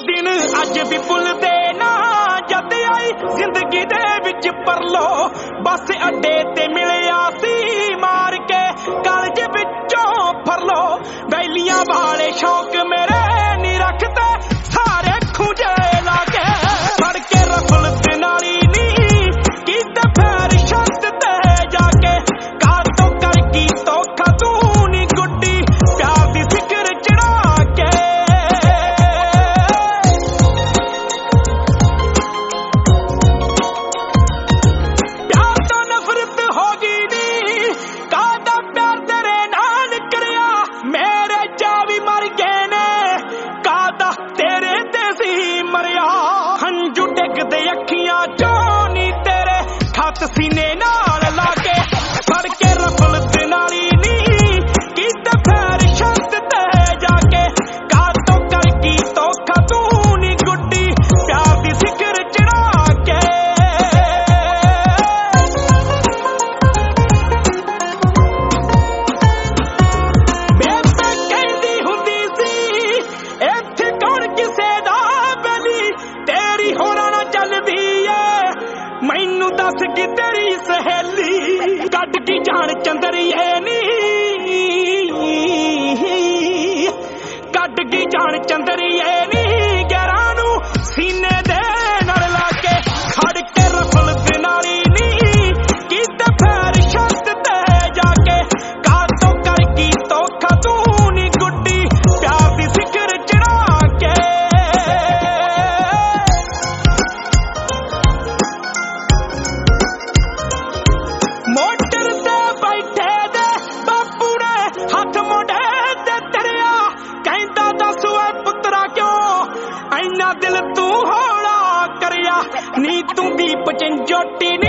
दिन अज भी भुलदे ना जद आई जिंदगी दे विच परलो बस अड्डे ते मिलिया सी मार के कालज विचों फरलो बैलियां वाले शौक मेरे नी रखते सारे खूंजे लाके फड़ के रफल ते नाली नी कीते पैर छत ते जाके कार तो कर की तो खतू नी गुड्डी प्यार दी सिकर चढ़ा के अखियां चोनी तेरे खत सीने नाल लाके फड़ के रफल ते नाली नी कीते पैर छत ते जाके कार तो कर की तो खतू नी गुड्डी प्यार दी सिकर चढ़ा के बेबे कहंदी हुंदी सी इत्थे कौन किसे दा बली तेरी होरा ना चलदी मैनू दस की तेरी सहेली कट की जान चंदरिए नी कट की जान चंदरिए नी गैरां नू सीने दे नाल लाके खड़ के रफल ते नाली नी कीते पैर छत ते जाके कार तो कर की तो खतू नी गुड्डी प्यार दी सिकर चढ़ा के मोटर ते बैठे दे बापू ने हाथ मोड़े ते तेरिया कहंदा दस ओए पुत्रा क्यों इन्ना दिल तू हौला करिया नी तू दीप चिंजोटी